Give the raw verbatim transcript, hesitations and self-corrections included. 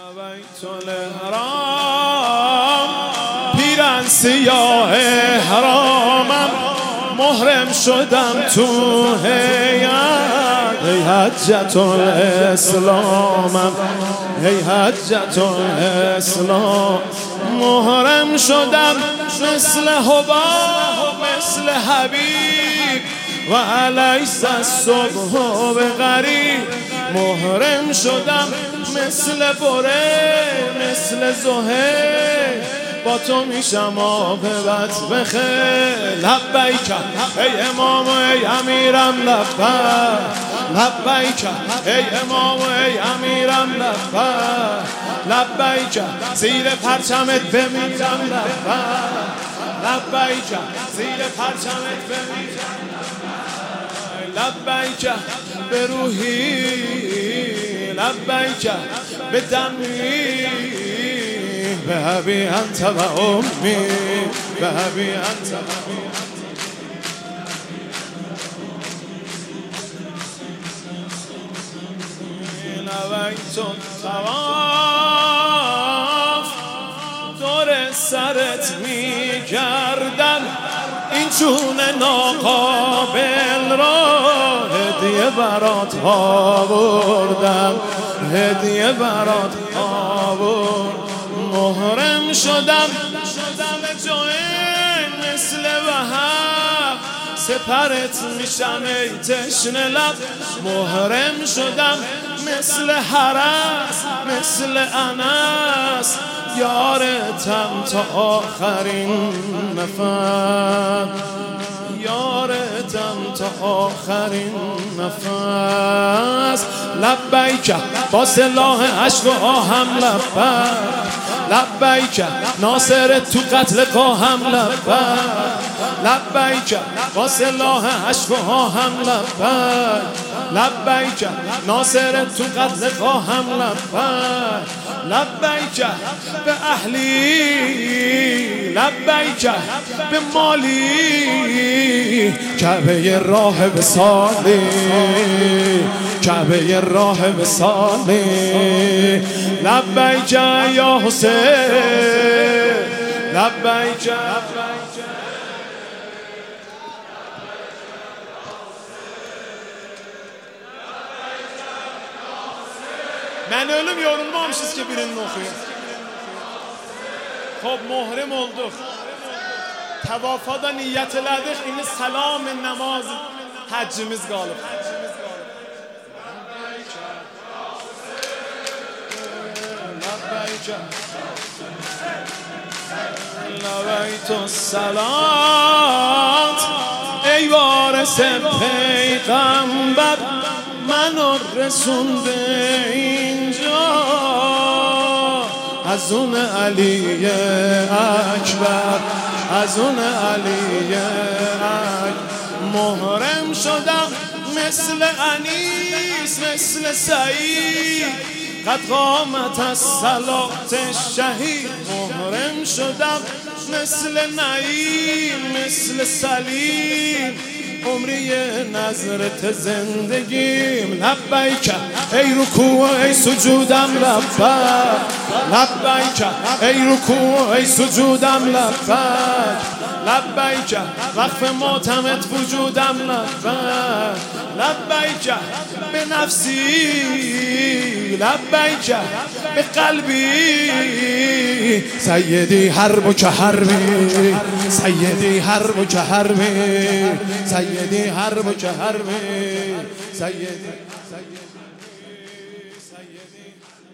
بیت الحرام پیرن سیاه حرامم محرم شدم تو هیئت ای حجت الاسلامم ای حجت الاسلام محرم شدم مثل حباب مثل حبیب و علیس الصبح به غریب محرم شدم مثل بره مثل زهیر با تو میشم عاقبت بخیر لبیک ای امام ای امیرم لبیک لبیک ای امام ای امیرم لبیک لبیک زیر پرچمت بمیرم لبیک لبیک زیر پرچمت بمیرم لبیک به روحی لبیک به دمی به ابی انت و امی به ابی انت و امی نویت طواف دور سرت میگردم این چون ناقابل را هدیه برات آوردم هدیه برات آوردم محرم شدم شدم جوین مثل وهب سپرت میشم ای تشنه لب محرم شدم مثل حرس مثل انس یارتم تا آخرین نفس یارتم تا آخرین نفس لبیک با سلاح عشق و آهم لبیک لبیک ناصر تو قتل قاهم لبیک لبیک با سلاح عشق و آهم لبیک لبیک ناصر تو قتل قاهم لبیک لبیک به اهلی لبیک به مالی کعبه راه وصالی کعبه راه وصالی لبیک یا حسین لبیک Ben ölüm yorulmamışız ki birinin okuyun. Xo'p muhrim olduk. Tavafada niyet elədik. İndi salam namaz haccimiz qalıb. Lavaytu salat ey varis peygamber منو رسونده اینجا از اون علی اکبر از اون علی اکبر محرم شدم مثل انیس مثل سعید قد قامت از صلات شهید محرم شدم مثل نعیم مثل سلیم عمری نظرت زندگیم لبیک ای رکوع ای سجودم لبیک لبیک ای رکوع ای سجودم لبیک لبیک وقف ماتمت وجودم لبیک لبیک به نفسی لبیک به قلبی سیدی حرب و که حربی سیدی حرب و که حربی سیدی حرب و که حربی سیدی سیدی